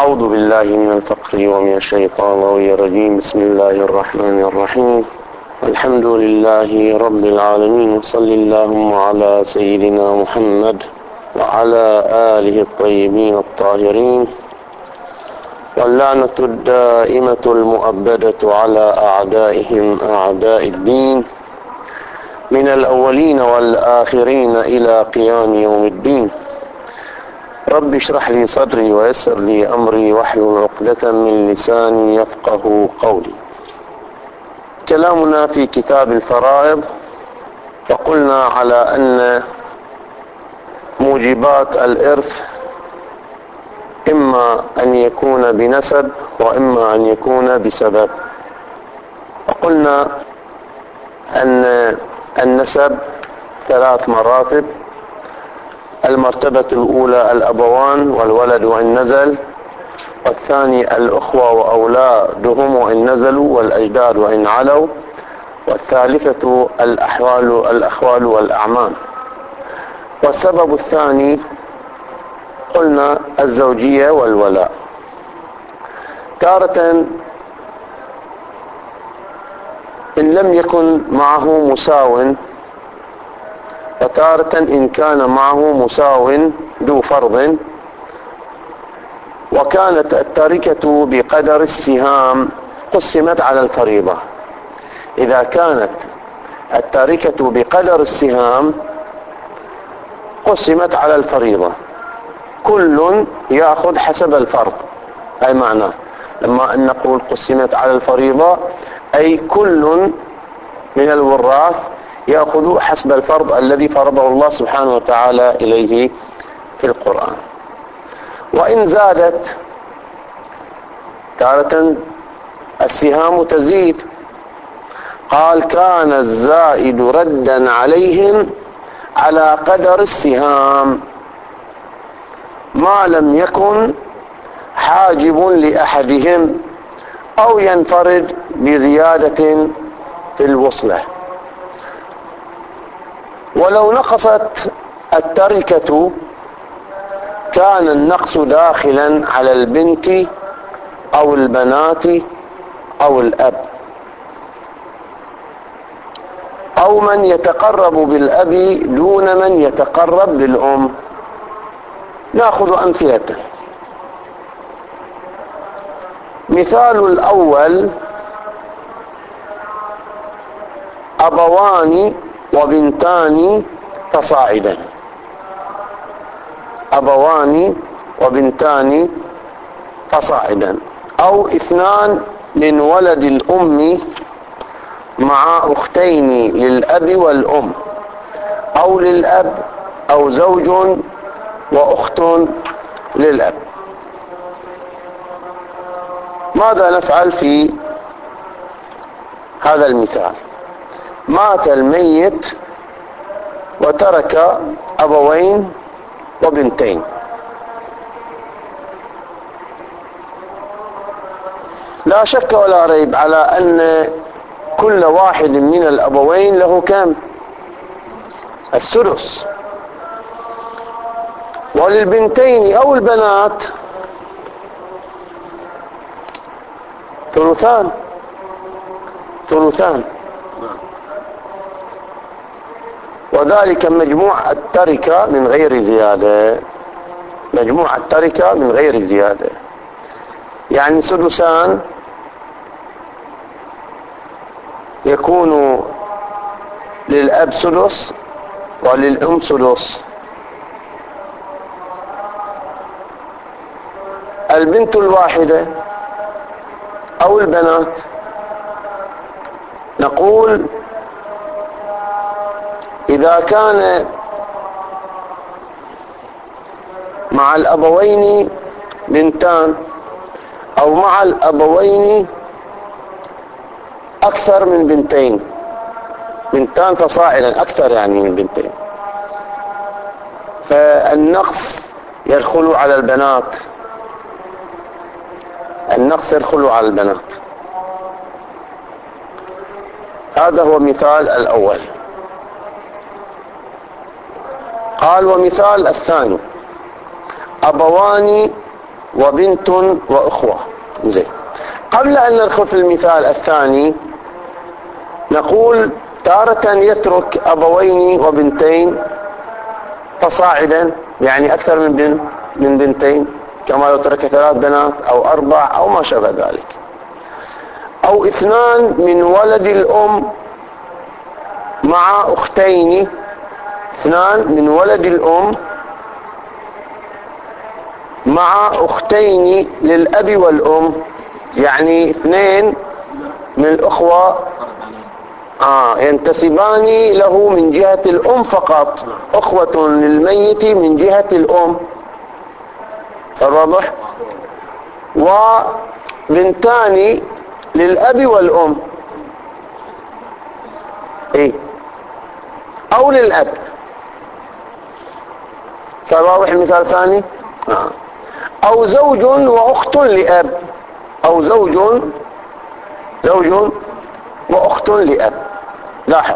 أعوذ بالله من الفقر ومن الشيطان الرجيم. بسم الله الرحمن الرحيم. الحمد لله رب العالمين، وصلى اللهم على سيدنا محمد وعلى آله الطيبين الطاهرين، واللعنة الدائمة المؤبدة على أعدائهم أعداء الدين من الأولين والآخرين إلى قيام يوم الدين. رب اشرح لي صدري ويسر لي أمري واحلل عقدة من لساني يفقه قولي. كلامنا في كتاب الفرائض، وقلنا على أن موجبات الإرث إما أن يكون بنسب وإما أن يكون بسبب. وقلنا أن النسب 3 مراتب: المرتبة الأولى الأبوان والولد وإن نزل، والثاني الأخوة وأولادهم وإن نزلوا، والأجداد وإن علوا، والثالثة الأخوال والأعمام. والسبب الثاني قلنا الزوجية والولاء. تارة إن لم يكن معه مساو، وتارة إن كان معه مساو ذو فرض، وكانت التركة بقدر السهام قسمت على الفريضة. إذا كانت التركة بقدر السهام قسمت على الفريضة، كل يأخذ حسب الفرض. أي معنى لما أن نقول قسمت على الفريضة أي كل من الوراث يأخذ حسب الفرض الذي فرضه الله سبحانه وتعالى إليه في القرآن. وإن زادت تارة السهام تزيد. قال: كان الزائد ردا عليهم على قدر السهام ما لم يكن حاجب لأحدهم أو ينفرد بزيادة في الوصلة. ولو نقصت التركة كان النقص داخلا على البنت أو البنات أو الأب، أو من يتقرب بالأب دون من يتقرب بالأم. نأخذ أمثلة. مثال الأول: أبوان وبنتان فصاعدا. أبوان وبنتان فصاعدا، أو 2 من ولد الأم مع أختين للأب والأم، أو للأب، أو زوج وأخت للأب. ماذا نفعل في هذا المثال؟ مات الميت وترك أبوين وبنتين. لا شك ولا ريب على أن كل واحد من الأبوين له كم؟ السدس. وللبنتين أو البنات ثلثان، وذلك مجموع التركة من غير زيادة. مجموع التركة من غير زيادة، يعني سدسان يكون للأب سدس وللأم سدس. البنت الواحدة أو البنات نقول إذا كان مع الأبوين بنتان، أو مع الأبوين أكثر من بنتان فصاعدا، أكثر يعني من بنتين، فالنقص يدخل على البنات. النقص يدخل على البنات. هذا هو مثال الأول. قال: ومثال الثاني: أبوان وبنت وأخوة. زين، قبل أن ندخل في المثال الثاني نقول تارة يترك أبوين وبنتين فصاعدا، يعني أكثر من بنتين، كما لو ترك 3 بنات أو 4 أو ما شابه ذلك، أو 2 من ولد الأم مع أختين، 2 من ولد الأم مع أختين للأب والأم، يعني 2 من الأخوة ينتسبان له من جهة الأم فقط، أخوة للميت من جهة الأم. صار واضح؟ وبنتان للأب والأم، إيه، أو للأب. صار واضح المثال الثاني؟ أو زوج وأخت لأب، أو زوج وأخت لأب. لاحظ،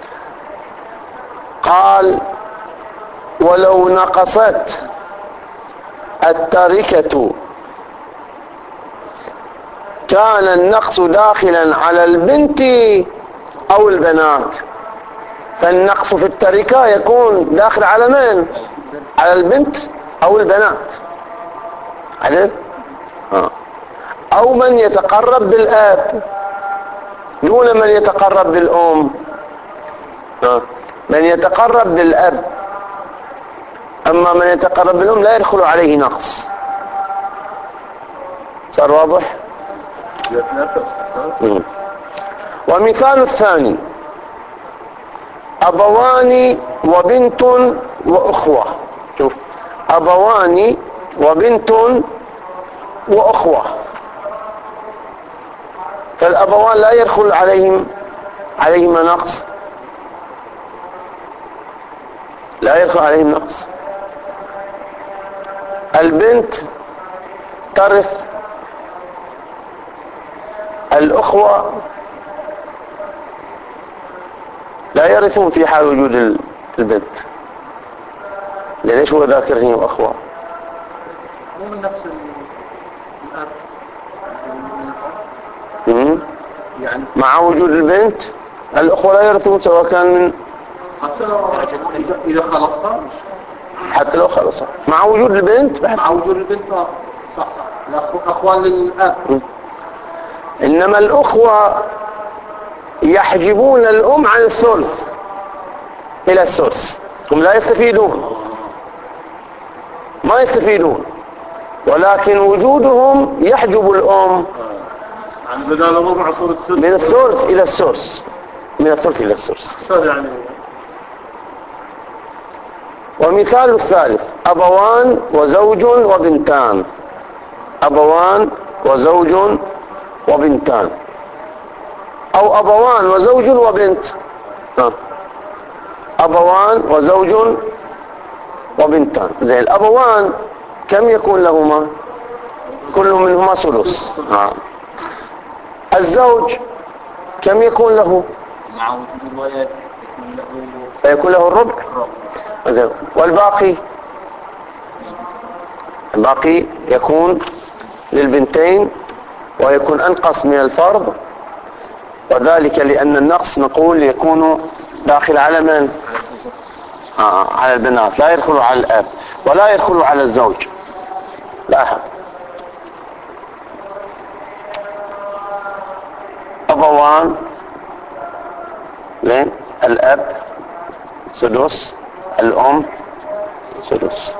قال ولو نقصت التركة كان النقص داخلا على البنت أو البنات، فالنقص في التركة يكون داخل على من؟ على البنت أو البنات. عدل؟ أو من يتقرب بالآب دون من يتقرب بالأم. من يتقرب بالأب، أما من يتقرب بالأم لا يدخل عليه نقص. صار واضح؟ ومثال الثاني أبوان وبنت وأخوة. شوف، أبوان وبنت وأخوة، فالأبوان لا يدخل عليهما نقص، لا يدخل عليهم نقص. البنت ترث، الأخوة لا يرثون في حال وجود البنت. ليش هو ذاكر هنا وأخوة؟ مو من نفس الأب، يعني مع وجود البنت الأخوة لا يرثون، سواء كان من حتى لو إذا خلصها، حتى لو خلصها مع وجود البنت. مع وجود البنت صح الأخوان للأب. إنما الأخوة يحجبون الأم عن الثلث إلى السدس، هم لا يستفيدون، ما يستفيدون، ولكن وجودهم يحجب الأم من الثلث إلى السدس، من الثلث إلى السدس. ومثال الثالث أبوان وزوج وبنتان، أبوان وزوج وبنتان، أو أبوان وزوج وبنت. أبوان وزوج وبنتان. زي الأبوان كم يكون لهما؟ كل منهما ثلث. الزوج كم يكون له؟ مع وجود الولد يكون له الربع. والباقي الباقي يكون للبنتين، ويكون أنقص من الفرض، وذلك لأن النقص نقول يكون داخل على من؟ على البنات، لا يدخل على الأب ولا يدخل على الزوج. لاحظ، أبوان زين، الأب سدس، الأم سدس،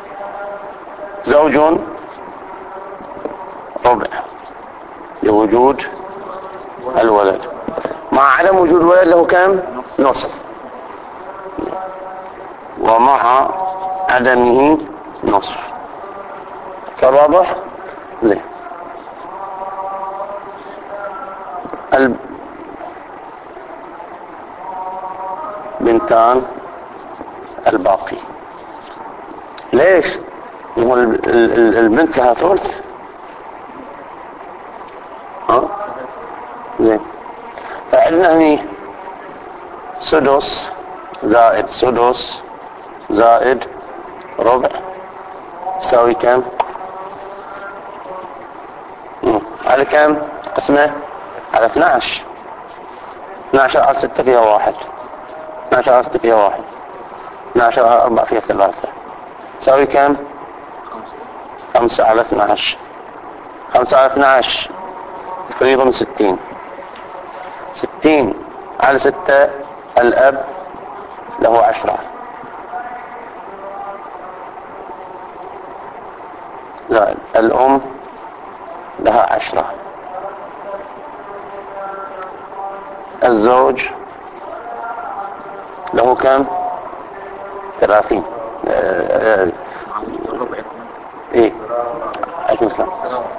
زوج ربع لوجود الولد، مع عدم وجود الولد له كم؟ نصف، ومع عدمه نصف. صار واضح؟ زين. البنتان الباقي. ليش؟ يقول البنت لها ثلث. زين، فعندنا هني سدس زائد سدس زائد ربع يساوي كم؟ على كم قسمة؟ على 12. 12 على 6 فيها 1. 12 على 6 فيها 1. 12 على 4 فيها 3. تساوي كم؟ 5 على 12. 5 على 12 الفريضة من 60. 60 على 6 الأب له 10. زائد الأم لها 10. الزوج له كم؟ 30. ايه عليكم السلام.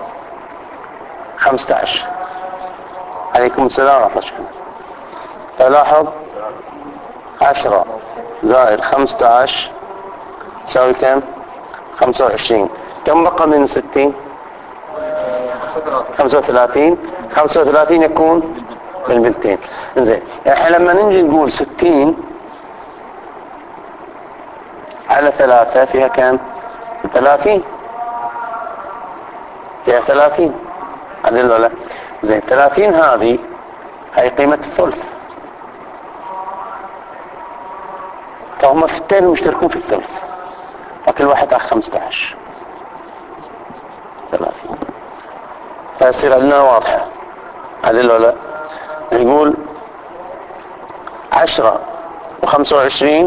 15. عليكم السلام ورحمة الله. فلاحظ 10 زائد 15 تساوي كم؟ 25. كم بقى من 60؟ 35. 35 يكون بالبنتين. زين الحين لما نجي نقول 60 على 3 فيها كم؟ 30. فيها 30. عدل ولا؟ زين 30 هذه هي قيمة الثلث. فهم اثنين مشتركون في الثلث، فكل واحد اخذ 15. 30. فيصير عندنا واضحة. عدل ولا؟ نقول 10 و25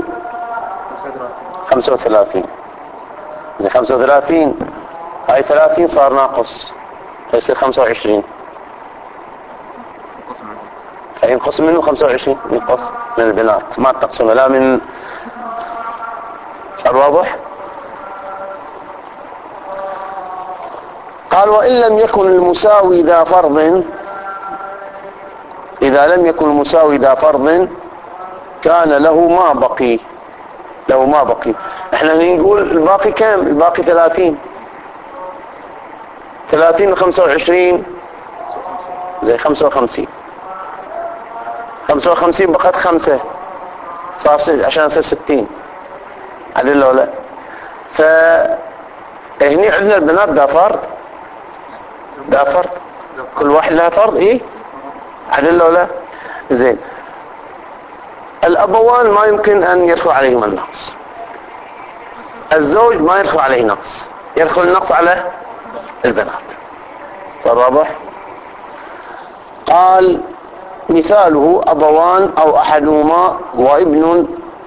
35. زي 35 هاي 30 صار ناقص فيصير 25. فينقص منه 25. ينقص من البنات ما تقسمه لا من. صار واضح؟ قال وإن لم يكن المساوي ذا فرض، إذا لم يكن المساوي ذا فرض كان له ما بقي. له ما بقي. احنا نقول الباقي كم؟ الباقي 30. 30 و25 زي 55. 55 بقت 5 صار عشان يصير 60. عدل ولا؟ فهني عندنا البنات ذا فرض. ذا فرض كل واحد لها فرض. ايه عدل ولا؟ زين الأبوان ما يمكن أن يدخل عليهما النقص. الزوج ما يدخل عليه نقص، يدخل النقص على البنات. صار واضح؟ قال مثاله أبوان أو أحدهما وابن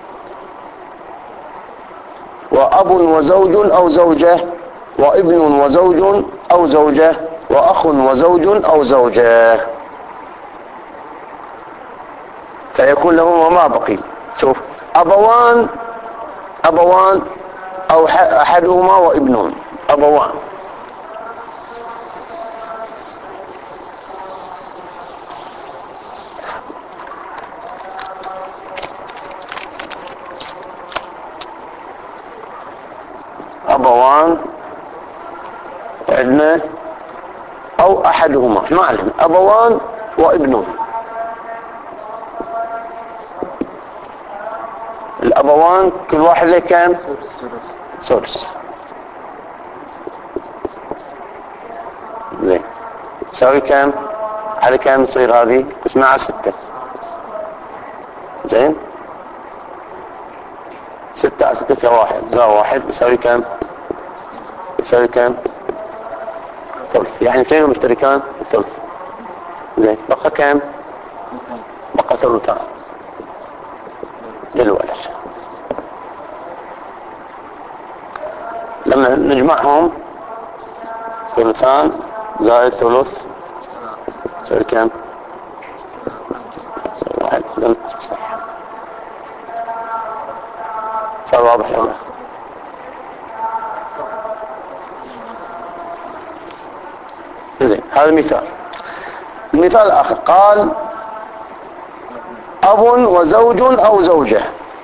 وأب وزوج أو زوجة وابن وزوج أو زوجة وأخ وزوج أو زوجة، فيكون لهما ما بقي. شوف أبوان أو أحدهما وابن. أبوان عندنا أو أحدهما ما علم. أبوان وابن. الأبوان كل واحد له كم؟ سدس. زين تساوي كم؟ على كم تصير هذه؟ اسمها على 6. زين 6 على 6 فيها 1 زائد 1 يساوي كم؟ يساوي كم؟ ثلث. يعني اثنين مشتركان الثلث. زين بقى كم؟ بقى ثلثان للولد. لما نجمعهم ثلثان زائد ثلث يساوي كم؟ يساوي 1. صح. صار واضح ولا؟ زين هذا مثال. المثال الآخر قال أب وزوج أو زوجة.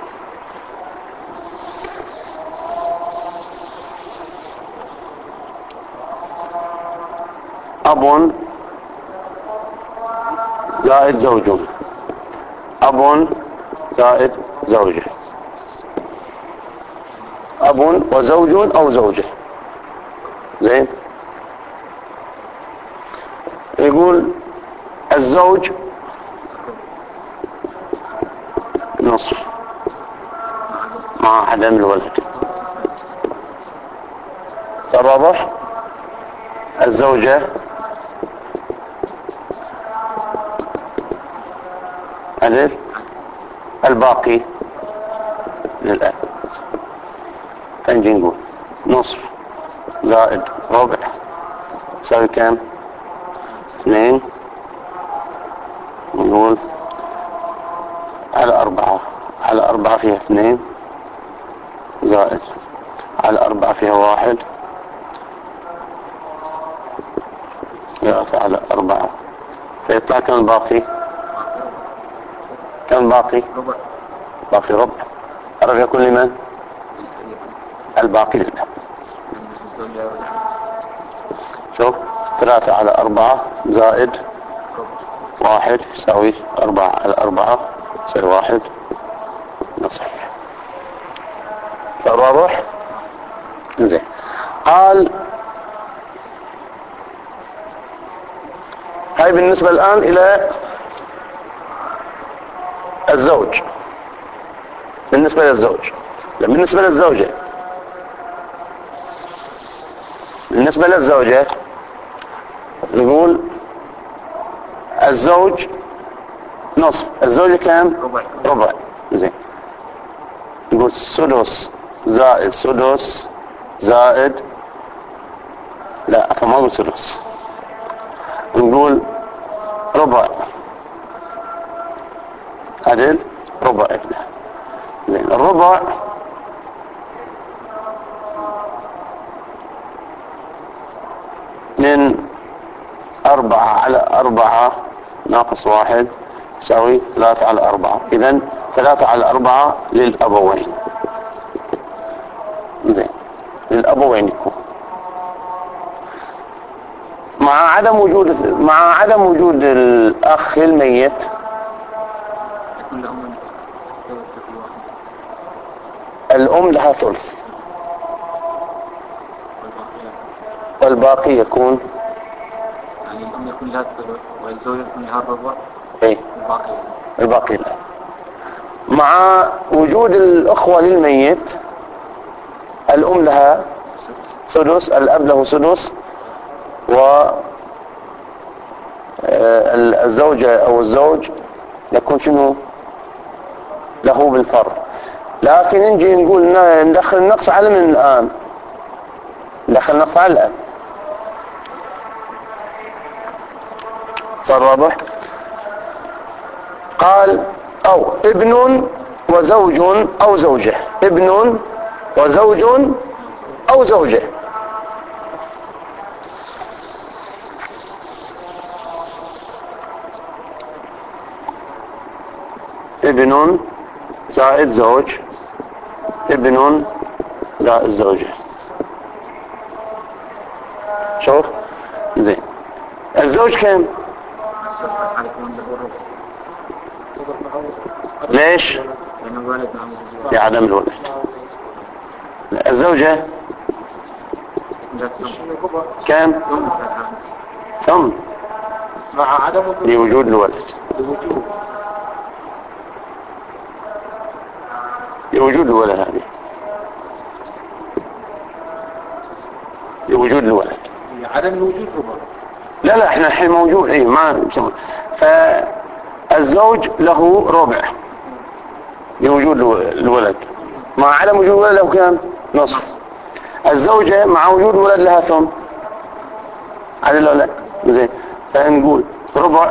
أب زائد زوج. أب زائد زوجة. أب وزوج أو زوجة. زين يقول الزوج نصف مع عدم الولد. صار واضح؟ الزوجة عدل، الباقي للأب. فنجي نقول نصف زائد ربع يساوي كم؟ 2. نقول على 4. على 4 فيها 2 زائد على 4 فيها 1 3 على 4 فيطلع كم الباقي؟ كم باقي؟ باقي ربع. الربع يكون لمن؟ الباقي للأب. شوف 3 على 4 زائد 1 يساوي 4 على 4 يساوي 1. صحيح. واضح؟ زين. قال هاي بالنسبة الآن إلى الزوج. بالنسبة للزوج. بالنسبة للزوجة نقول الزوج نصف. الزوجة كام؟ ربع. زين. نقول سدس زائد سدس زائد لا ما قلت سدس. نقول ربع عدل ربع ابنه. زين. الربع من 4 على 4 ناقص 1 يساوي 3 على 4. إذن 3 على 4 للأبوين. زين. للأبوين يكون مع عدم وجود الأخ الميت. الأم لها ثلث والباقي يكون يعني الأم يكون لها الثلث والزوجة يكون لها الربع. ايه الباقي لا. مع وجود الأخوة للميت الأم لها سدس، الأب له سدس، والزوجة أو الزوج يكون شنو له بالفرض. لكن نجي نقول ندخل النقص على من الآن؟ ندخل النقص على الآن. صار واضح؟ قال أو ابن وزوج أو زوجة. ابن وزوج أو زوجة. ابن زائد زوج، ابن زائد زوجة. شوف زين. الزوج كم؟ ليش؟ لعدم الولد. الزوجة كم؟ ثم مع عدم لوجود الولد. لوجود الولد هذه لوجود الولد. عدم الوجود ربع. لا احنا الحين موجود. اي ما نسوي. فالزوج له ربع لوجود الولد. مع عدم وجود الولد له كم؟ نصف. الزوجة مع وجود الولد لها ثم عدل ولا لا؟ زين. فنقول ربع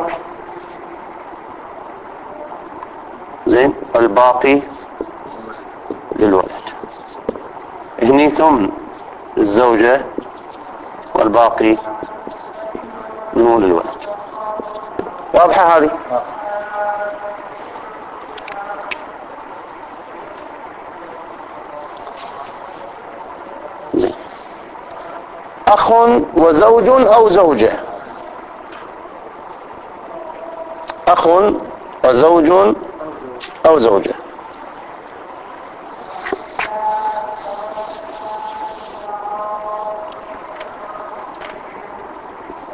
زين والباقي للولد. هني ثم الزوجة والباقي منو للولد. واضحة هذه؟ زين. أخ وزوج أو زوجة. أخ وزوج أو زوجة.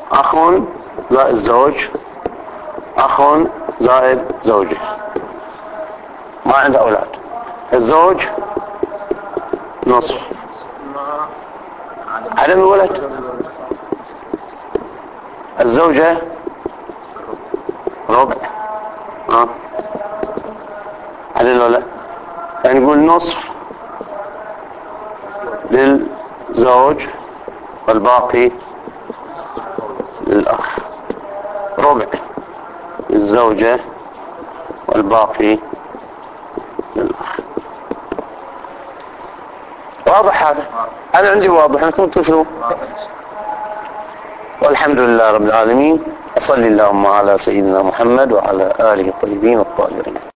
أخ زائد زوج، أخ زائد زوجة، ما عنده أولاد. الزوج نصف، عدم الولد. الزوجة ربع، عدم الولد. يعني نقول نصف للزوج والباقي للأخ، ربع للزوجة والباقي للأخ. واضح هذا؟ أنا عندي واضح، أنكم انتم شنو؟ والحمد لله رب العالمين. أصلي اللهم على سيدنا محمد وعلى آله الطيبين الطاهرين.